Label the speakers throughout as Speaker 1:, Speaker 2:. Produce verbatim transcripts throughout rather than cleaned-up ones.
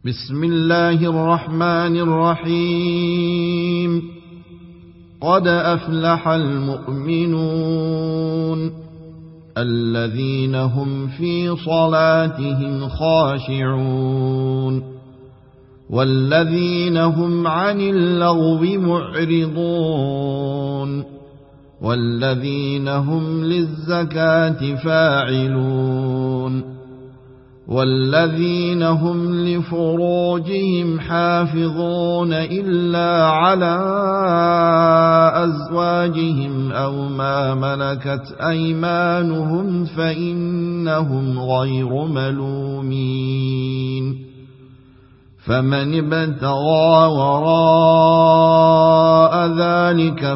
Speaker 1: بسم الله الرحمن الرحيم. قد أفلح المؤمنون الذين هم في صلاتهم خاشعون والذين هم عن اللغو معرضون والذين هم للزكاة فاعلون والذين هم لفروجهم حافظون إلا على أزواجهم أو ما ملكت أيمانهم فإنهم غير ملومين. فمن ابتغى وراء ذلك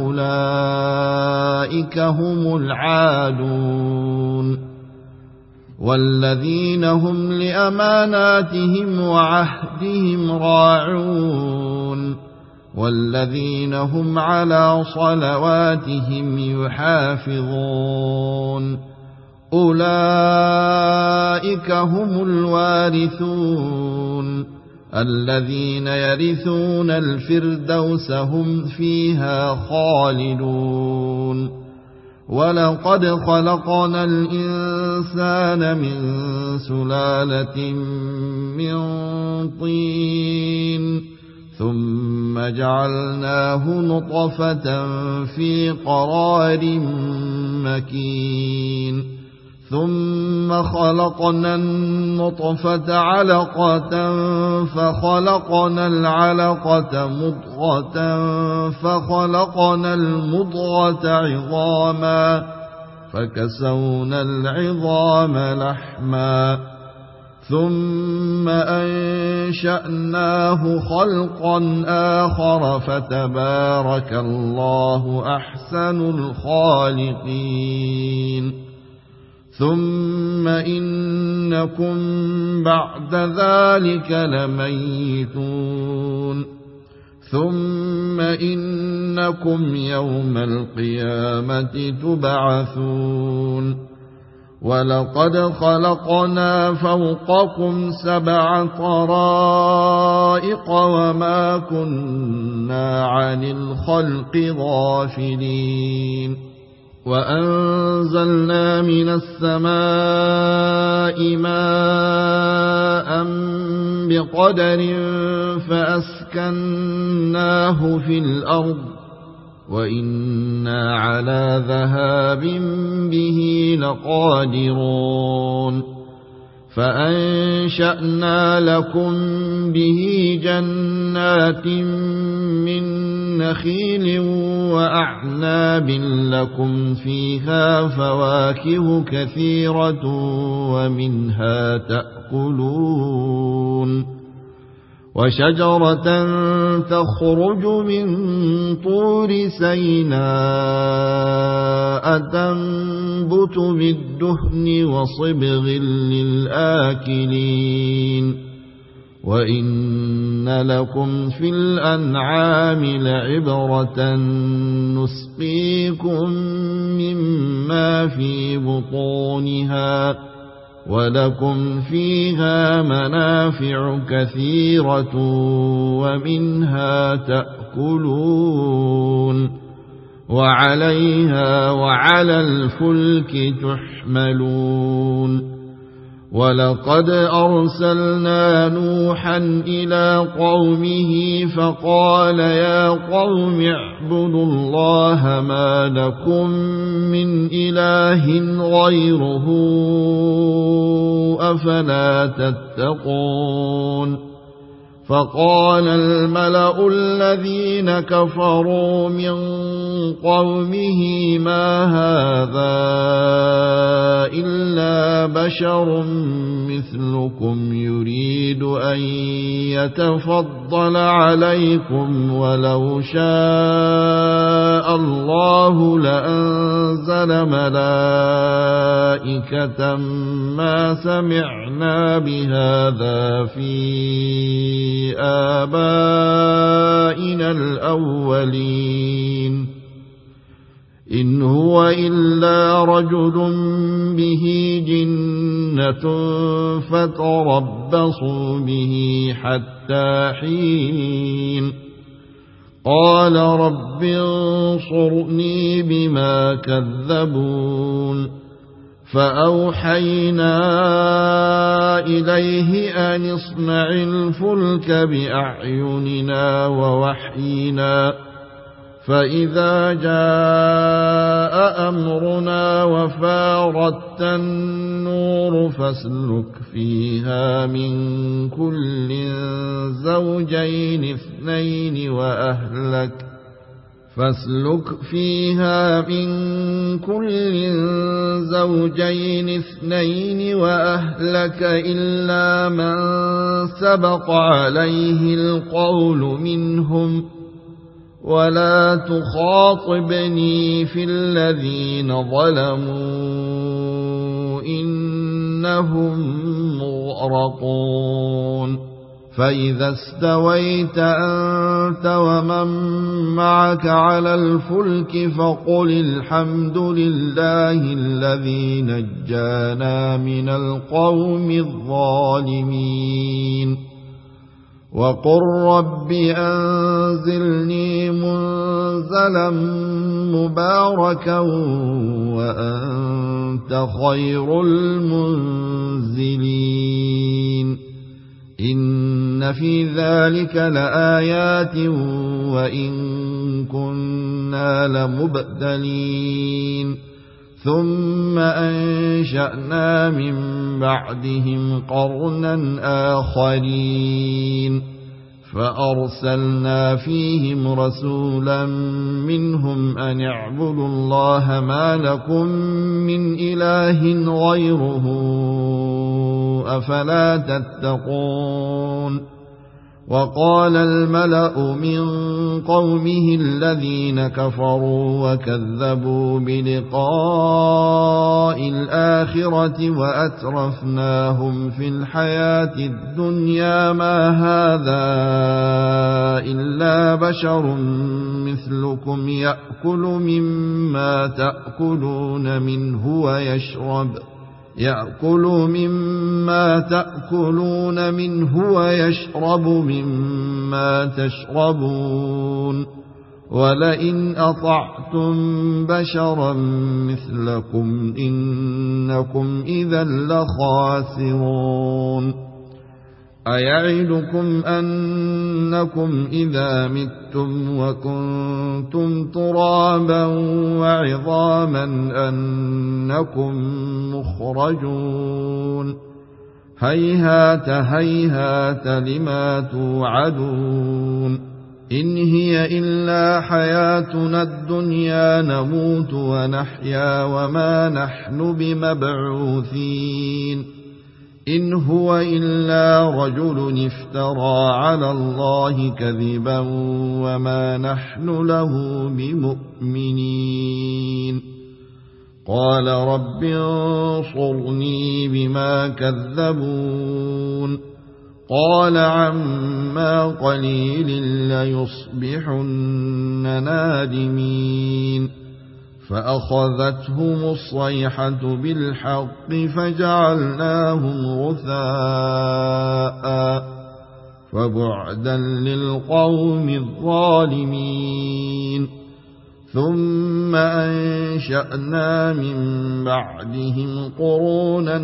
Speaker 1: فأولئك هم العادون. والذين هم لأماناتهم وعهدهم راعون والذين هم على صلواتهم يحافظون أولئك هم الوارثون الذين يرثون الفردوس هم فيها خالدون. ولقد خلقنا الإنسان من سلالة من طين ثم جعلناه نطفة في قرار مكين ثم خلقنا النطفة علقة فخلقنا العلقة مضغة فخلقنا المضغة عظاما فكسونا العظام لحما ثم أنشأناه خلقا آخر فتبارك الله أحسن الخالقين. ثم إنكم بعد ذلك لميتون ثم إنكم يوم القيامة تبعثون. ولقد خلقنا فوقكم سبع طرائق وما كنا عن الخلق غافلين. وأنزلنا من السماء ماء بقدر فأسكناه في الأرض وإنا على ذهاب به لقادرون. فأنشأنا لكم به جنات من نخيل وأعناب لكم فيها فواكه كثيرة ومنها تأكلون. وشجرة تخرج من طور سيناء تنبت بالدهن وصبغ للآكلين. وإن لكم في الأنعام لعبرة نسقيكم مما في بطونها ولكم فيها منافع كثيرة ومنها تأكلون وعليها وعلى الفلك تحملون. ولقد أرسلنا نوحا إلى قومه فقال يا قوم اعبدوا الله ما لكم من إله غيره أفلا تتقون. فقال الملأ الذين كفروا من قومه ما هذا إلا بشر مثلكم يريد أن يتفضل عليكم ولو شاء الله لأنزل ملائكة ما سمعنا بهذا في آبائنا الأولين إن هو إلا رجل به جنة سكينة فتربصوا به حتى حين قال رب انصرني بما كذبون فأوحينا إليه أن اصنع الفلك بأعيننا ووحينا فإذا جاء أمرنا وفارت النور فاسلك فيها من كل زوجين اثنين وأهلك فاسلك فيها من كل زوجين اثنين وأهلك إلا من سبق عليه القول منهم ولا تخاطبني في الذين ظلموا إنهم مغرقون فإذا استويت أنت ومن معك على الفلك فقل الحمد لله الذي نجانا من القوم الظالمين وقل رب أنزلني منزلا مباركا وأنت خير المنزلين إن في ذلك لآيات وإن كنا لمبتلين ثم أنشأنا من بعدهم قرنا آخرين فأرسلنا فيهم رسولا منهم أن اعبدوا الله ما لكم من إله غيره أفلا تتقون وقال الملأ من قومه الذين كفروا وكذبوا بلقاء الآخرة وأترفناهم في الحياة الدنيا ما هذا إلا بشر مثلكم يأكل مما تأكلون منه ويشرب يأكل مما تأكلون منه ويشرب مما تشربون ولئن أطعتم بشرا مثلكم إنكم إذا لخاسرون أيعدكم أنكم إذا متم وكنتم ترابا وعظاما أنكم مخرجون هيهات هيهات لما توعدون إن هي إلا حياتنا الدنيا نموت ونحيا وما نحن بمبعوثين إن هو إلا رجل افترى على الله كذبا وما نحن له بمؤمنين قال رب انصرني بما كذبون قال عما قليل ليصبحن نادمين فأخذتهم الصيحة بالحق فجعلناهم غثاء فبعدا للقوم الظالمين ثم أنشأنا من بعدهم قرونا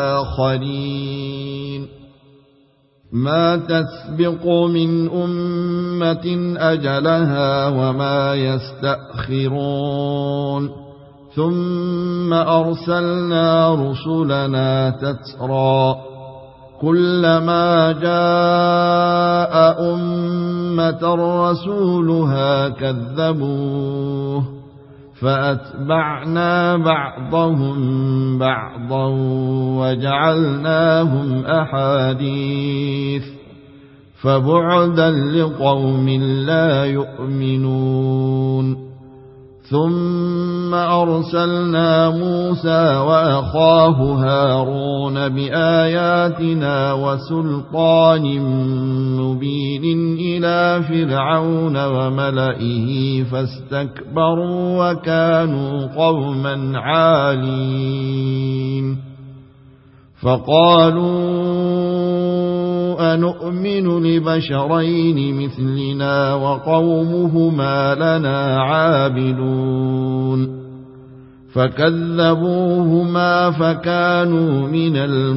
Speaker 1: آخرين ما تسبق من أمة أجلها وما يستأخرون ثم أرسلنا رسلنا تترى كلما جاء أمة رسولها كذبوه فأتبعنا بعضهم بعضا وجعلناهم أحاديث فبعدا لقوم لا يؤمنون ثم أرسلنا موسى وأخاه هارون بآياتنا وسلطان مبين إلى فرعون وملئه فاستكبروا وكانوا قوما عالين فقالوا أنؤمن لبشرين مثلنا وقومهما لنا عابدون فكذبوهما فكانوا من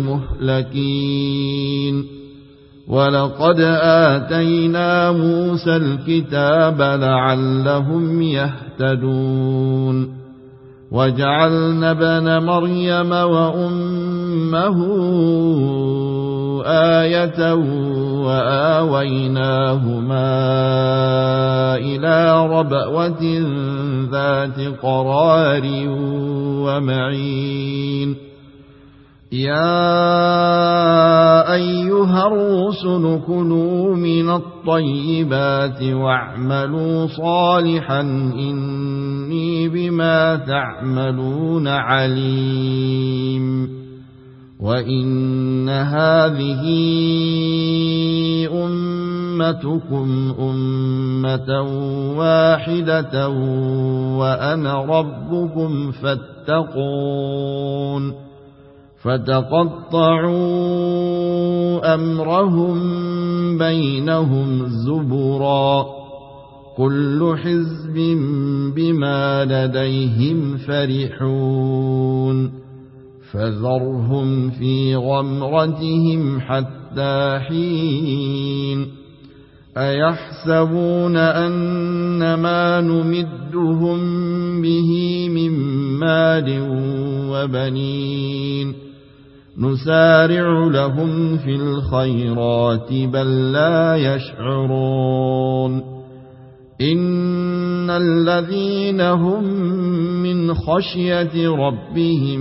Speaker 1: المهلكين ولقد آتينا موسى الكتاب لعلهم يهتدون وجعلنا ابن مريم وأمه آية وآويناهما إلى ربوة ذات قرار ومعين يا أيها الرسل كلوا من الطيبات واعملوا صالحا إني بما تعملون عليم وإن هذه أمتكم أمة واحدة وأنا ربكم فاتقون فتقطعوا أمرهم بينهم زبرا كل حزب بما لديهم فرحون فذرهم في غمرتهم حتى حين أيحسبون أن ما نمدهم به من مال وبنين نسارع لهم في الخيرات بل لا يشعرون إن الذين هم من خشية ربهم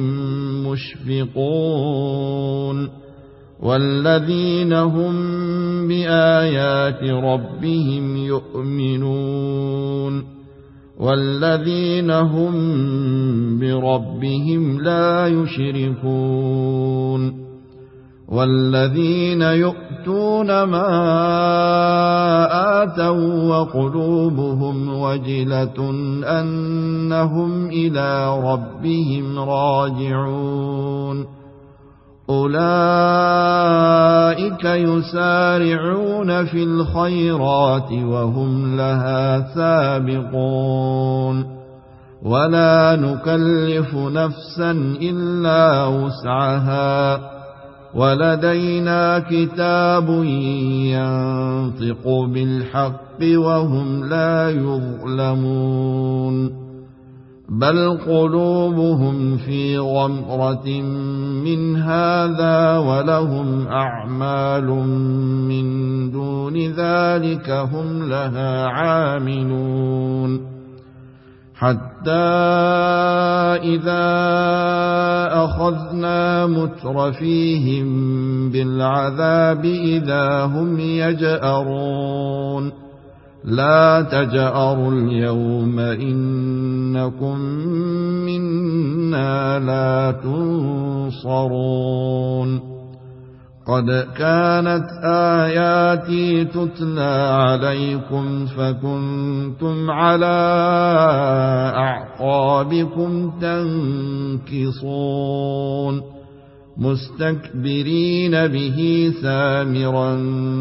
Speaker 1: مشفقون والذين هم بآيات ربهم يؤمنون والذين هم بربهم لا يشركون والذين يؤتون ما آتوا وقلوبهم وجلة أنهم إلى ربهم راجعون أولئك يسارعون في الخيرات وهم لها سابقون ولا نكلف نفسا إلا وسعها ولدينا كتاب ينطق بالحق وهم لا يظلمون بل قلوبهم في غمرة من هذا ولهم أعمال من دون ذلك هم لها عاملون حتى إذا أخذنا مترفيهم بالعذاب إذا هم يجأرون لا تجأروا اليوم إنكم منا لا تنصرون قد كانت آياتي تتلى عليكم فكنتم على أعقابكم تنكصون مستكبرين به سامرا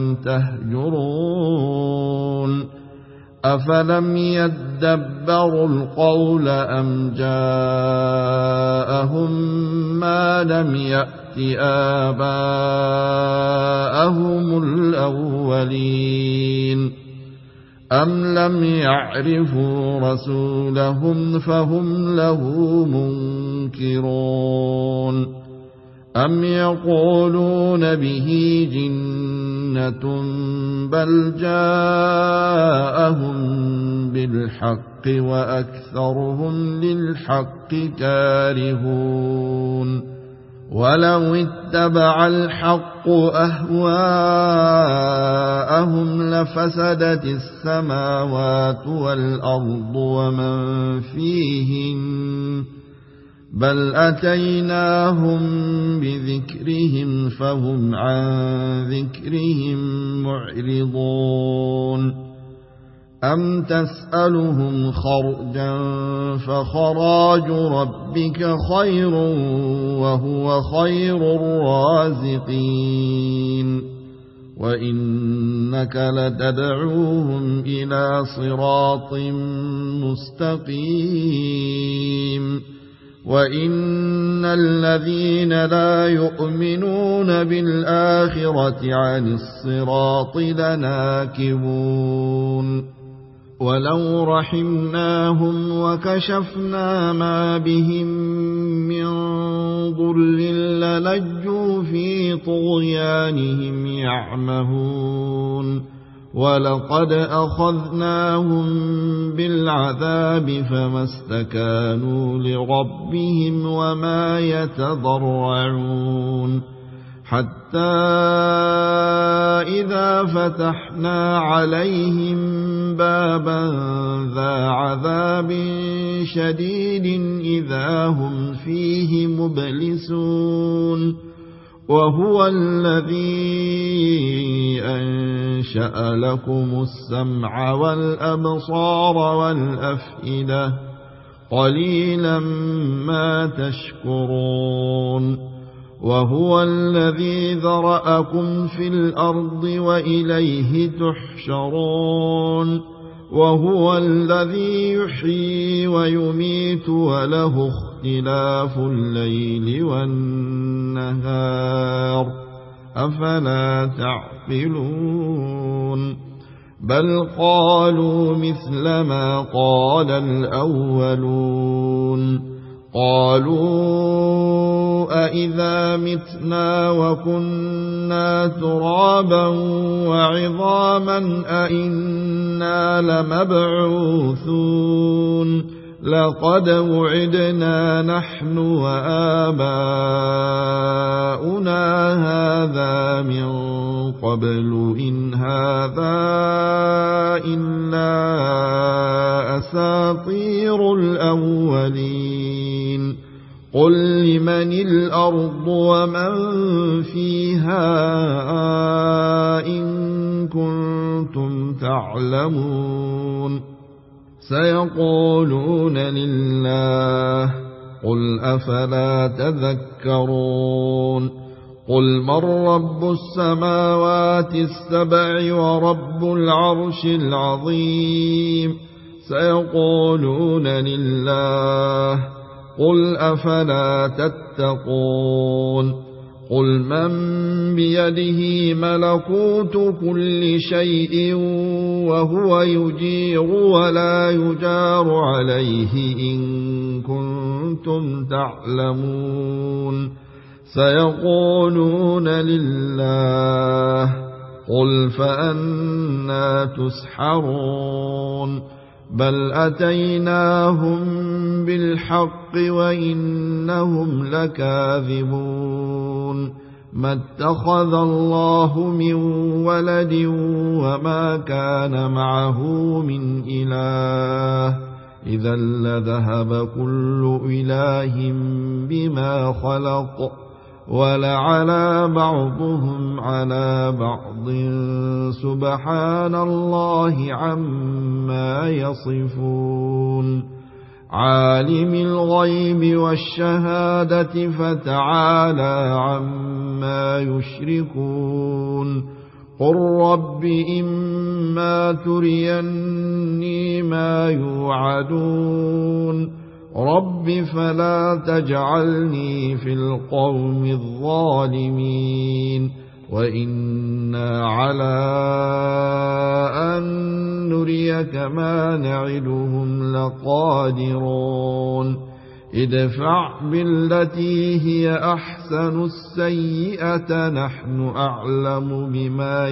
Speaker 1: تهجرون أفلم يدبروا القول أم جاءهم ما لم يأت آباءهم الأولين أم لم يعرفوا رسولهم فهم له منكرون أم يقولون به جنة بل جاءهم بالحق وأكثرهم للحق كارهون ولو اتبع الحق أهواءهم لفسدت السماوات والأرض ومن فيهن بل أتيناهم بذكرهم فهم عن ذكرهم معرضون أم تسألهم خرجا فخراج ربك خير وهو خير الرازقين وإنك لتدعوهم إلى صراط مستقيم وإن الذين لا يؤمنون بالآخرة عن الصراط لناكبون ولو رحمناهم وكشفنا ما بهم من ضر للجوا في طغيانهم يعمهون ولقد أخذناهم بالعذاب فما استكانوا لربهم وما يتضرعون حتى إذا فتحنا عليهم بابا ذا عذاب شديد إذا هم فيه مبلسون وهو الذي أنشأ لكم السمع والأبصار والأفئدة قليلا ما تشكرون وهو الذي ذرأكم في الأرض وإليه تحشرون وهو الذي يحيي ويميت وله اختلاف الليل والنهار أفلا تعقلون بل قالوا مثل ما قال الأولون قالوا أئذا متنا وكنا ترابا وعظاما أئنا لمبعوثون لقد وعدنا نحن وآباؤنا هذا من قبل إن هذا إلا أساطير الأولين قل لمن الأرض ومن فيها إن كنتم تعلمون سيقولون لله قل أفلا تذكرون قل من رب السماوات السبع ورب العرش العظيم سيقولون لله قل أفلا تتقون قل من بيده ملكوت كل شيء وهو يجير ولا يجار عليه إن كنتم تعلمون سيقولون لله قل فأنى تسحرون بل أتيناهم بالحق وإنهم لكاذبون ما اتخذ الله من ولد وما كان معه من إله إذا لذهب كل إله بما خلق ولعلى بعضهم على بعض سبحان الله عما يصفون عالم الغيب والشهادة فتعالى عما يشركون قل رب إما تريني ما يوعدون رب فلا تجعلني في القوم الظالمين وإنا على أن نريك ما نعدهم لقادرون ادفع بالتي هي أحسن السيئة نحن أعلم بما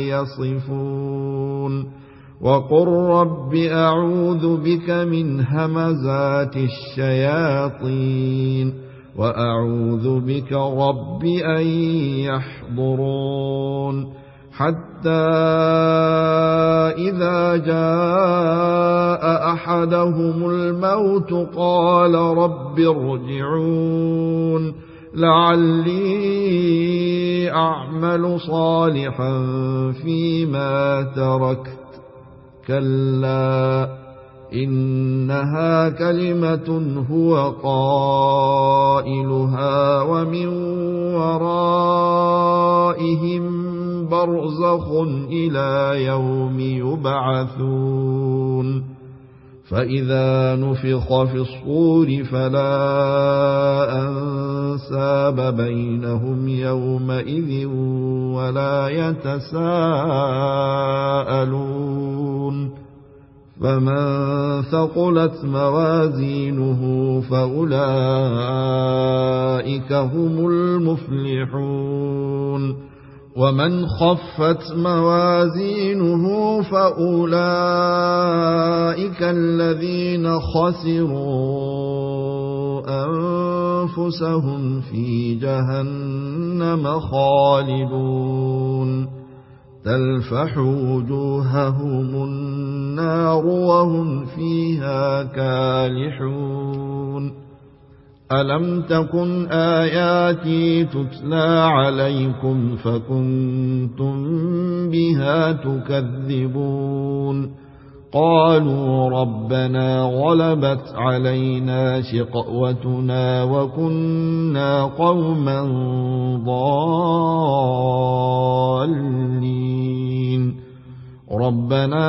Speaker 1: يصفون وقل رب أعوذ بك من همزات الشياطين وأعوذ بك رب أن يحضرون حتى إذا جاء أحدهم الموت قال رب ارجعون لعلي أعمل صالحا فيما تركت كلا إنها كلمة هو قائلها ومن ورائهم برزخ إلى يوم يبعثون فإذا نفخ في الصور فلا أنساب بينهم يومئذ ولا يتساءلون فمن ثقلت موازينه فأولئك هم المفلحون ومن خفت موازينه فأولئك الذين خسروا أنفسهم في جهنم خالدون تلفح وجوههم النار وهم فيها كالحون ألم تكن آياتي تتلى عليكم فكنتم بها تكذبون قالوا ربنا غلبت علينا شقوتنا وكنا قوما ضالين ربنا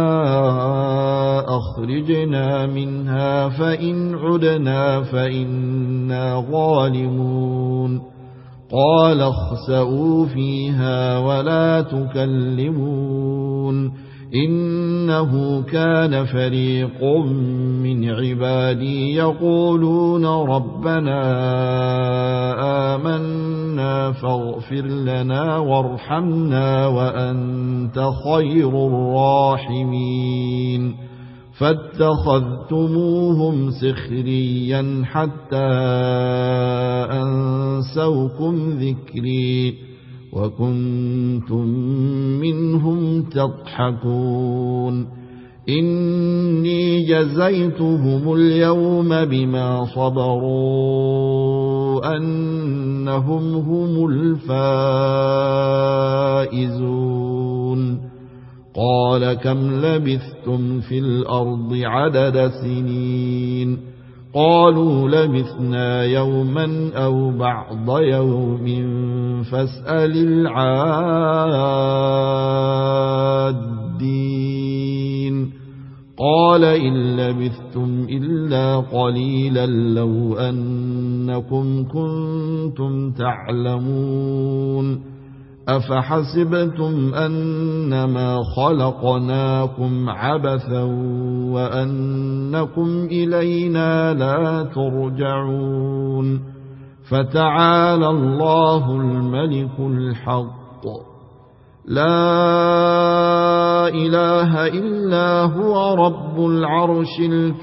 Speaker 1: أخرجنا منها فإن عدنا فإنا ظالمون قال اخسئوا فيها ولا تكلمون إنه كان فريق من عبادي يقولون ربنا آمنا فاغفر لنا وارحمنا وأنت خير الراحمين فاتخذتموهم سخريا حتى أنسوكم ذكري وكنتم منهم تضحكون إني جزيتهم اليوم بما صبروا أنهم هم الفائزون قال كم لبثتم في الأرض عدد سنين قالوا لبثنا يوما أو بعض يوم فاسأل العادين قال إن لبثتم إلا قليلا لو أنكم كنتم تعلمون أفحسبتم أنما خلقناكم عبثا وأنكم إلينا لا ترجعون فتعالى الله الملك الحق لا إله إلا هو رب العرش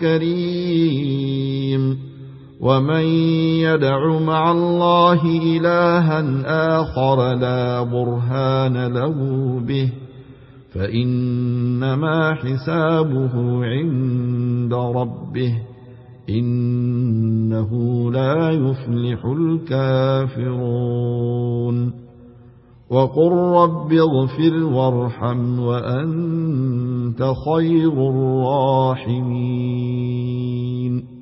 Speaker 1: الكريم ومن يدع مع الله إلها آخر لا برهان له به فإنما حسابه عند ربه إنه لا يفلح الكافرون وقل رب اغفر وارحم وأنت خير الراحمين